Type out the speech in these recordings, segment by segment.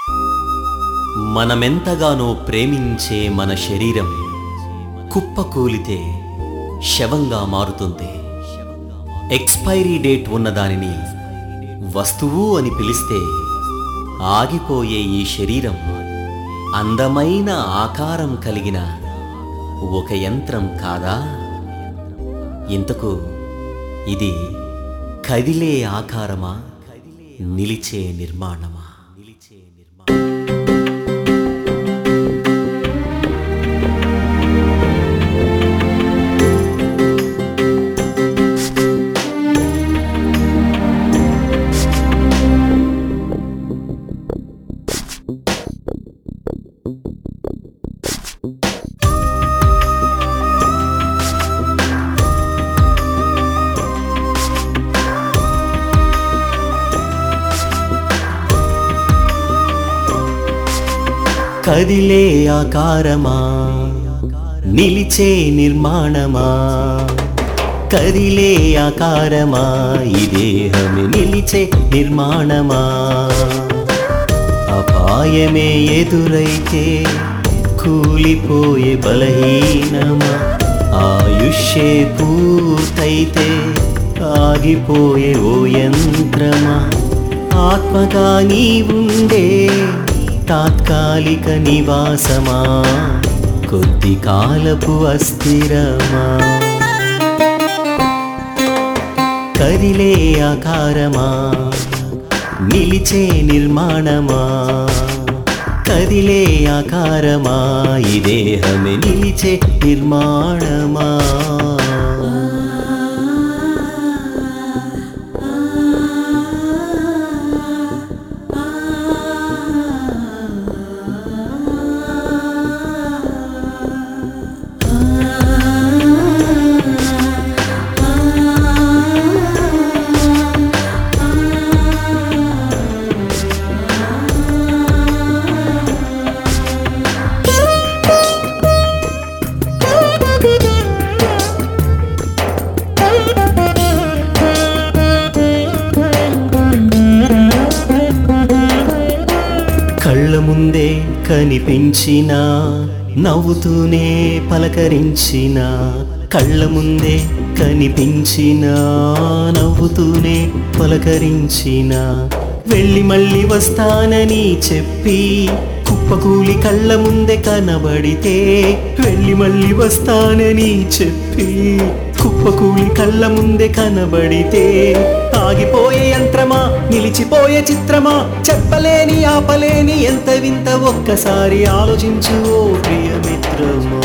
మనమెంతగానో ప్రేమించే మన శరీరం కుప్పకూలితే శవంగా మారుతుంది. ఎక్స్పైరీ డేట్ ఉన్నదానిని వస్తువు అని పిలిస్తే ఆగిపోయే ఈ శరీరం అందమైన ఆకారం కలిగిన ఒక యంత్రం కాదా? ఇంతకు ఇది కదిలే ఆకారమా, నిలిచే నిర్మాణమా? కదిలే ఆకారమా, నిలిచే నిర్మాణమా? కదిలే ఆకారమా, ఈ దేహమే నిలిచే నిర్మాణమా? అపాయమే ఎదురైతే కూలిపోయే బలహీనమా? ఆయుష్యే పూర్తయితే ఆగిపోయే ఓ యంత్రమా? ఆత్మగా నీవుండే తాత్కాలిక నివాసమా, కొద్ది కాలపు అస్థిరమా? కదిలే ఆకారమా, నిలిచే నిర్మాణమా? కదిలే ఆకారమా, ఈ దేహమే నిలిచే నిర్మాణమా? కళ్ళ ముందే కనిపించినా నవ్వుతూనే పలకరించినా, కళ్ళ ముందే కనిపించినా నవ్వుతూనే పలకరించినా, వెళ్ళి మళ్ళీ వస్తానని చెప్పి కుప్పకూలి కళ్ళ ముందే కనబడితే, వెళ్ళి మళ్ళీ వస్తానని చెప్పి కుప్పకూలి కళ్ళ ముందే కనబడితే, ఆగిపోయే యంత్రమా, నిలిచిపోయే చిత్రమా? చెప్పలేని ఆపలేని ఎంత వింత, ఒక్కసారి ఆలోచించు ఓ ప్రియమిత్రమా.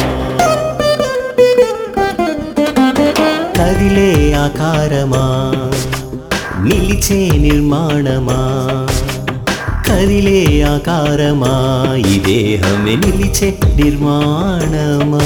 కదిలే ఆకారమా, నిలిచే నిర్మాణమా? కదిలే ఆకారమా, ఈ దేహమే నిలిచే నిర్మాణమా?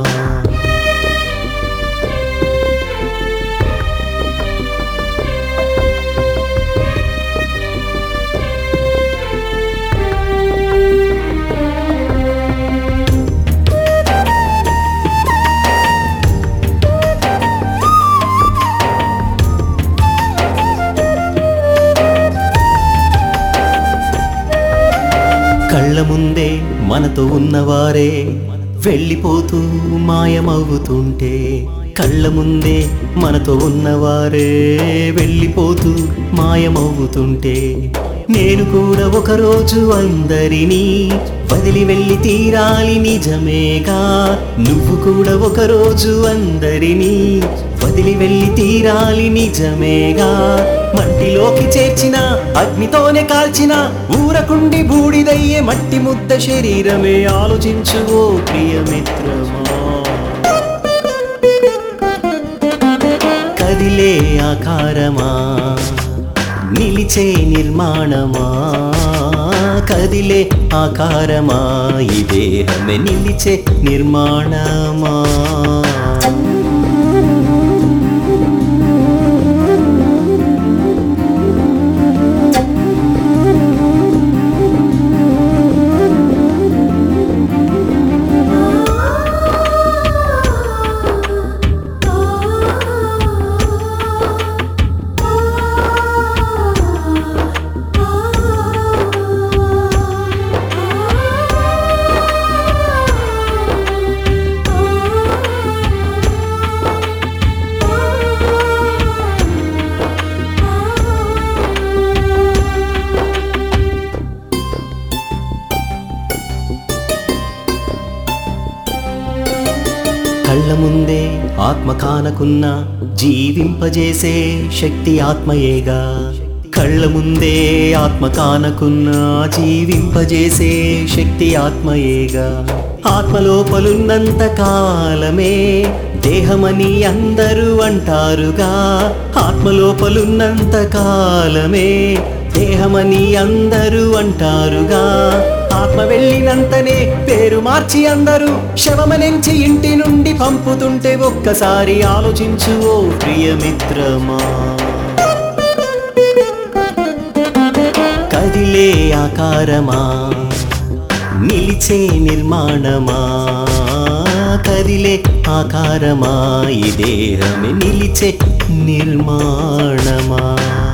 కళ్ళ ముందే మనతో ఉన్నవారే వెళ్ళిపోతూ మాయమవుతుంటే, కళ్ళ ముందే మనతో ఉన్నవారే వెళ్ళిపోతూ మాయమవుతుంటే, నేను కూడా ఒకరోజు అందరినీ వదిలి వెళ్ళి తీరాలి నిజమేగా? నువ్వు కూడా ఒకరోజు అందరినీ వదిలి వెళ్ళి తీరాలి నిజమేగా? మట్టిలోకి చేర్చిన అగ్నితోనే కాల్చిన ఊరకుండి బూడిదయ్యే మట్టి ముద్ద శరీరమే, ఆలోచించు ఓ ప్రియమిత్రమా. కదిలే ఆకారమా, నిలిచే నిర్మాణమా? కదిలే ఆకారమా, ఈ దేహమే నిలిచే నిర్మాణమా? కళ్ళ ముందే ఆత్మ కానకున్న జీవింపజేసే శక్తి ఆత్మయేగా. కళ్ళ ముందే ఆత్మ కానకున్న జీవింపజేసే శక్తి ఆత్మయేగా. ఆత్మలోపలున్నంత కాలమే దేహమని అందరూ అంటారుగా. ఆత్మలోపలున్నంత కాలమే దేహమని అందరూ అంటారుగా. ఆత్మ వెళ్ళినంతనే పేరు మార్చి అందరూ శవమనెంచి ఇంటి నుండి పంపుతుంటే ఒక్కసారి ఆలోచించు ఓ ప్రియమిత్రమా. కదిలే ఆకారమా, నిలిచే నిర్మాణమా. కదిలే ఆకారమా, ఈ దేహమే నిలిచే నిర్మాణమా.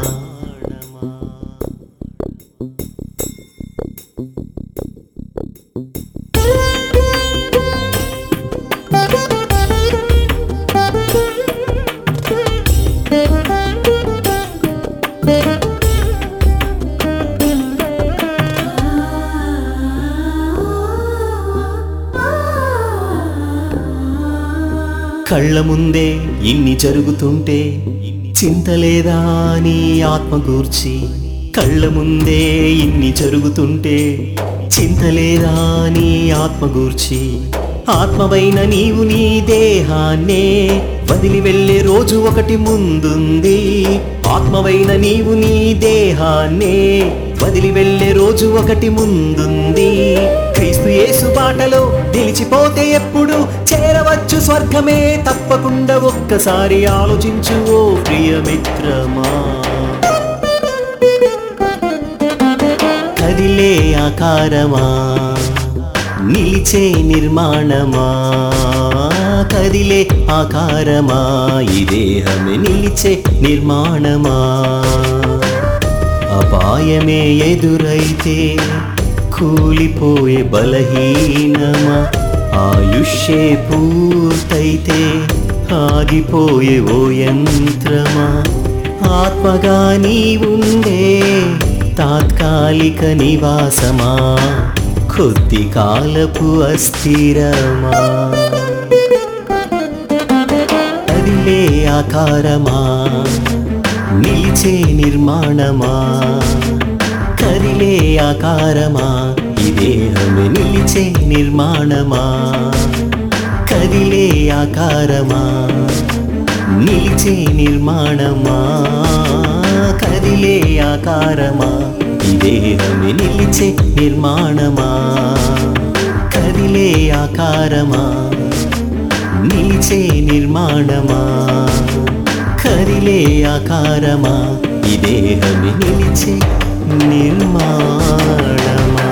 కళ్ళ ముందే ఇన్ని జరుగుతుంటే చింతలేదా నీ ఆత్మ గూర్చి. కళ్ళ ముందే ఇన్ని జరుగుతుంటే చింతలేదా నీ ఆత్మ గూర్చి. ఆత్మవైన నీవు నీ దేహాన్నే వదిలి వెళ్ళే రోజు ఒకటి ముందుంది. ఆత్మవైన నీవు నీ దేహాన్నే వదిలి వెళ్ళే రోజు ఒకటి ముందుంది. క్రీస్తు యేసు బాటలో నిలిచిపోతే ఎప్పుడు చేరవచ్చు స్వర్గమే. తప్పకుండా ఒక్కసారి ఆలోచించు ఓ ప్రియమిత్రమా. కదిలే ఆకారమా, నిలిచే నిర్మాణమా. కదిలే ఆకారమా, ఈ దేహమే నిలిచే నిర్మాణమా. అపాయమే ఎదురైతే కూలిపోయే బలహీనమా. ఆయుష్యే పూర్తయితే ఆగిపోయే ఓ యంత్రమా. ఆత్మగా నీవుండే తాత్కాలిక నివాసమా, కొద్ది కాలపు అస్థిరమా. కదిలే ఆకారమా, నిలిచే నిర్మాణమా. కదిలే ఆకారమా, ఈ దేహమే నిలిచే నిర్మాణమా. కదిలే ఆకారమా, నిలిచే నిర్మాణమా. కదిలే ఆకారమా, ఈ దేహమే నిలిచే నిర్మాణమా. కదిలే ఆకారమా, నిలిచే నిర్మాణమా. కదిలే ఆకారమా, ఈ దేహమే నిలిచే నిర్మాణమా.